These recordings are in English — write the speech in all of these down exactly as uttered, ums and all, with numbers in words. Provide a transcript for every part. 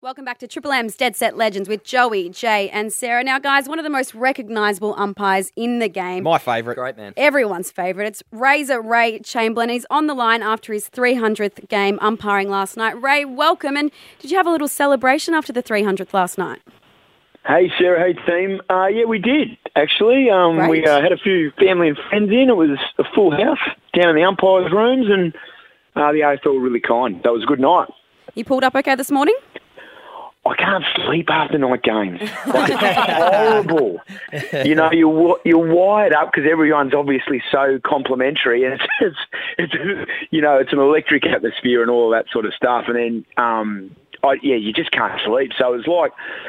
Welcome back to Triple M's Dead Set Legends with Joey, Jay and Sarah. Now, guys, one of the most recognisable umpires in the game. My favourite. Great man. Everyone's favourite. It's Razor Ray Chamberlain. He's on the line after his three hundredth game umpiring last night. Ray, welcome. And did you have a little celebration after the three hundredth last night? Hey, Sarah. Hey, team. Uh, yeah, we did, actually. Um, Great. we uh, had a few family and friends in. It was a full house down in the umpires' rooms, and uh, the A F L were really kind. That was a good night. You pulled up okay this morning? I can't sleep after night games. Like, it's horrible. You know, you're you're wired up because everyone's obviously so complimentary, and it's, it's it's you know it's an electric atmosphere and all that sort of stuff. And then um, I, yeah, you just can't sleep. So it was like.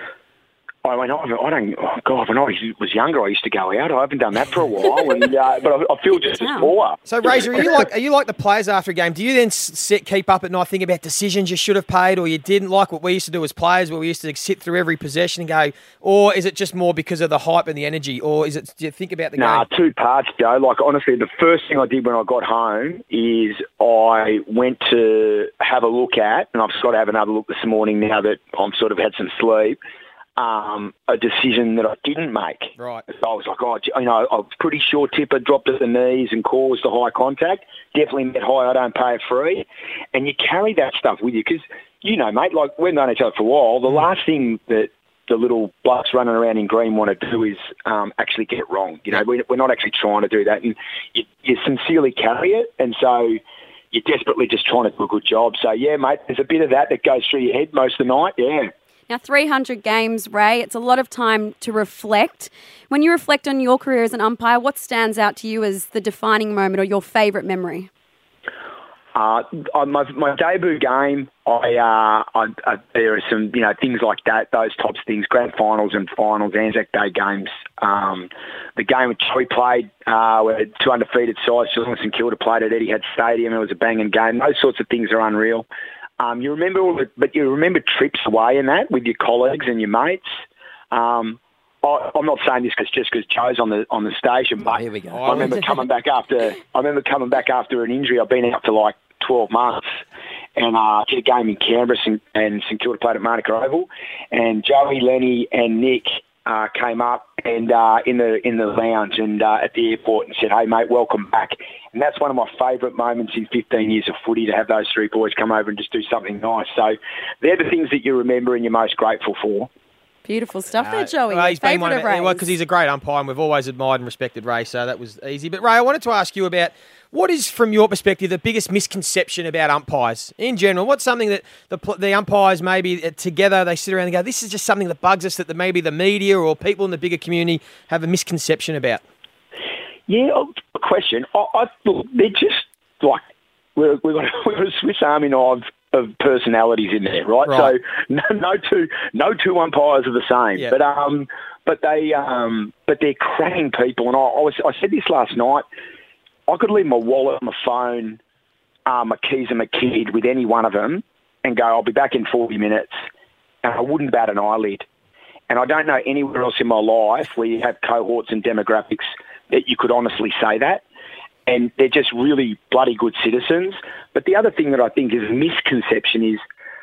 I mean, I I don't. Oh God, when I was younger, I used to go out. I haven't done that for a while, and uh, but I, I feel just as poor. So, Razor, are you like are you like the players after a game? Do you then sit, keep up at night, think about decisions you should have paid, or you didn't, like what we used to do as players, where we used to sit through every possession and go, or is it just more because of the hype and the energy, or is it? Do you think about the nah, game? Nah, two parts, Joe. Like honestly, the first thing I did when I got home is I went to have a look at, and I've got to have another look this morning now that I've sort of had some sleep. Um, a decision that I didn't make. Right. So I was like, oh, you know, I'm pretty sure Tipper dropped at the knees and caused a high contact. Definitely met high, I don't pay it free. And you carry that stuff with you because, you know, mate, like we've known each other for a while. The last thing that the little blokes running around in green want to do is um, actually get it wrong. You know, we're not actually trying to do that. And you, you sincerely carry it. And so you're desperately just trying to do a good job. So, yeah, mate, there's a bit of that that goes through your head most of the night, yeah. Now, three hundred games, Ray, it's a lot of time to reflect. When you reflect on your career as an umpire, what stands out to you as the defining moment or your favourite memory? Uh, on my, my debut game, I, uh, I, I there are some you know things like that, those types of things, grand finals and finals, Anzac Day games. Um, the game which we played, uh, where two undefeated sides, Geelong and St Kilda played at Etihad Stadium. It was a banging game. Those sorts of things are unreal. Um, you remember, all the, but you remember trips away in that with your colleagues and your mates. Um, I, I'm not saying this cause, just because Joe's on the on the station, but oh, here we go. I remember coming back after. I remember coming back after an injury. I've been out for like twelve months, and uh, did a game in Canberra, and St Kilda played at Manuka Oval, and Joey, Lenny, and Nick uh, came up and uh, in the in the lounge and uh, at the airport and said, "Hey, mate, welcome back." And that's one of my favourite moments in fifteen years of footy, to have those three boys come over and just do something nice. So they're the things that you remember and you're most grateful for. Beautiful stuff there, Joey. Well, he's been one of, of Ray's. well, because he's a great umpire and we've always admired and respected Ray, so that was easy. But Ray, I wanted to ask you about what is, from your perspective, the biggest misconception about umpires in general? What's something that the the umpires maybe together, they sit around and go, this is just something that bugs us that the, maybe the media or people in the bigger community have a misconception about? Yeah, a question. I, I look, they're just like we're, we've got we've got a Swiss Army knife of personalities in there, right? Right. So no, no two no two umpires are the same, Yeah. but um, but they um, but they're cracking people. And I, I was I said this last night. I could leave my wallet, my phone, uh, my keys, and my kid with any one of them, and go, I'll be back in forty minutes, and I wouldn't bat an eyelid. And I don't know anywhere else in my life where you have cohorts and demographics that you could honestly say that. And they're just really bloody good citizens. But the other thing that I think is a misconception is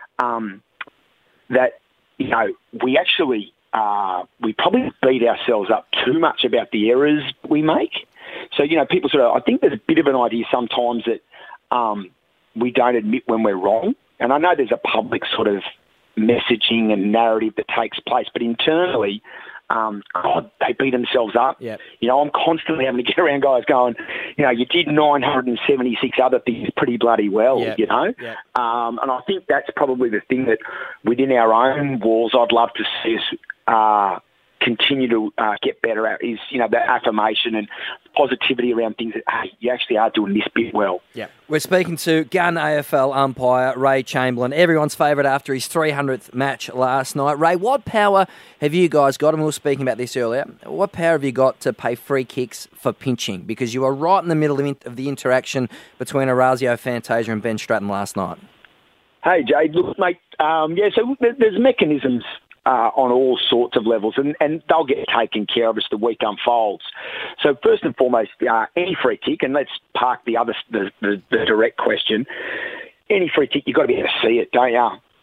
um, that, you know, we actually, uh, we probably beat ourselves up too much about the errors we make. So, you know, people sort of, I think there's a bit of an idea sometimes that um, we don't admit when we're wrong. And I know there's a public sort of messaging and narrative that takes place, but internally, Um, God, they beat themselves up. Yep. You know, I'm constantly having to get around guys going, you know, you did nine hundred seventy-six other things pretty bloody well, Yep. you know. Yep. Um, and I think that's probably the thing that within our own walls I'd love to see us uh, continue to uh, get better at is, you know, the affirmation and positivity around things that, hey, you actually are doing this bit well. Yeah. We're speaking to gun A F L umpire Ray Chamberlain, everyone's favourite after his three hundredth match last night. Ray, what power have you guys got, and we were speaking about this earlier, what power have you got to pay free kicks for pinching? Because you were right in the middle of the interaction between Orazio Fantasia and Ben Stratton last night. Hey, Jade, look, mate, um, yeah, so there's mechanisms Uh, on all sorts of levels, and, and they'll get taken care of as the week unfolds. So first and foremost, uh, any free kick, and let's park the other the, the, the direct question. Any free kick, you've got to be able to see it, don't you?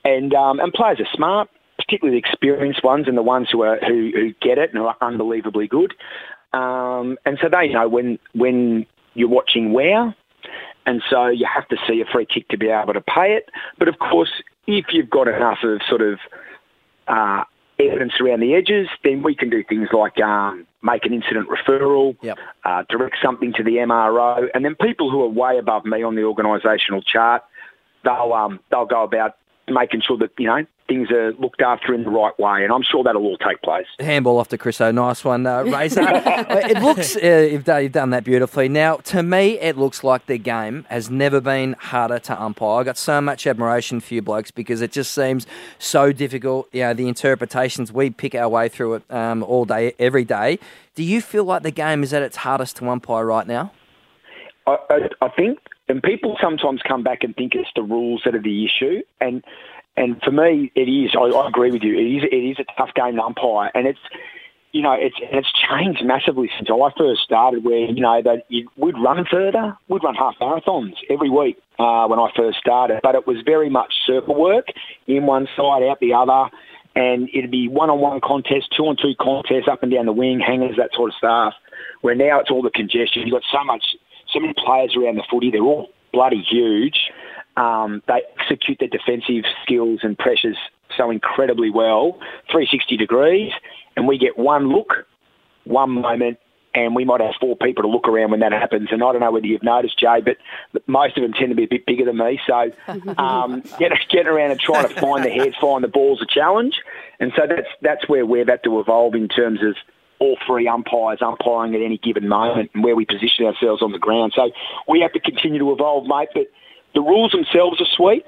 and um, and players are smart, particularly the experienced ones and the ones who are who, who get it and are unbelievably good. Um, and so they know when when you're watching where, and so you have to see a free kick to be able to pay it. But of course, if you've got enough of sort of uh, evidence around the edges, then we can do things like um, make an incident referral, Yep. uh, direct something to the M R O, and then people who are way above me on the organisational chart, they'll um, they'll go about making sure that, you know, things are looked after in the right way, and I'm sure that'll all take place. Handball off to Chriso. Nice one, uh, Razor. It looks, uh, you've, done, you've done that beautifully. Now, to me, it looks like the game has never been harder to umpire. I've got so much admiration for you blokes because it just seems so difficult. You know, the interpretations, we pick our way through it um, all day, every day. Do you feel like the game is at its hardest to umpire right now? I, I, I think, and people sometimes come back and think it's the rules that are the issue, and and for me, it is. I, I agree with you. It is. It is a tough game to umpire, and it's, you know, it's and it's changed massively since I first started. Where, you know, that you, we'd run further, we'd run half marathons every week uh, when I first started, but it was very much circle work, in one side, out the other, and it'd be one-on-one contests, two-on-two contests, up and down the wing, hangers, that sort of stuff. Where now it's all the congestion. You've got so much. So many players around the footy, they're all bloody huge. Um, they execute their defensive skills and pressures so incredibly well, three hundred sixty degrees, and we get one look, one moment, and we might have four people to look around when that happens. And I don't know whether you've noticed, Jay, but most of them tend to be a bit bigger than me. So um, get, getting around and trying to find the heads, find the balls a challenge. And so that's that's where we've had to evolve in terms of all three umpires umpiring at any given moment and where we position ourselves on the ground. So we have to continue to evolve, mate. But the rules themselves are sweet.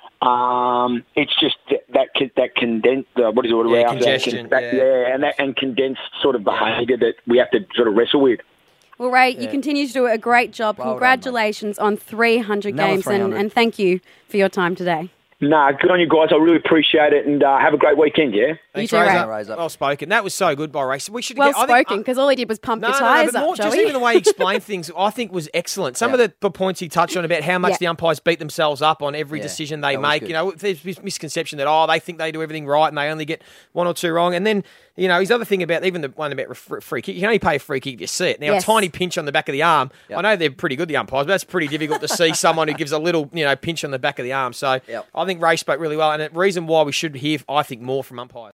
Um, it's just that that, that condensed, uh, what is it? What Yeah, around congestion, that, yeah. yeah, and that and condensed sort of behaviour that we have to sort of wrestle with. Well, Ray, you continue to do a great job. Well done, Congratulations on three hundred Another games, and, three hundred. and thank you for your time today. Nah, good on you guys. I really appreciate it, and uh, have a great weekend, yeah? Thanks, too, Razor. Ray. Razor. Well spoken. That was so good by Race. We should Well get, I think- spoken, because all he did was pump No, your no, tyres no, but more, up, just Joey. even the way he explained things, I think was excellent. Some Yeah. of the points he touched on about how much Yeah. the umpires beat themselves up on every Yeah, decision they that was make. good. You know, there's this misconception that, oh, they think they do everything right and they only get one or two wrong. And then, you know, his other thing about, even the one about fr- free kick, you can only pay a free kick if you see it. Now, Yes. a tiny pinch on the back of the arm, Yep. I know they're pretty good, the umpires, but that's pretty difficult to see someone who gives a little, you know, pinch on the back of the arm. So Yep. I think Ray spoke really well. And the reason why we should hear, I think, more from umpires.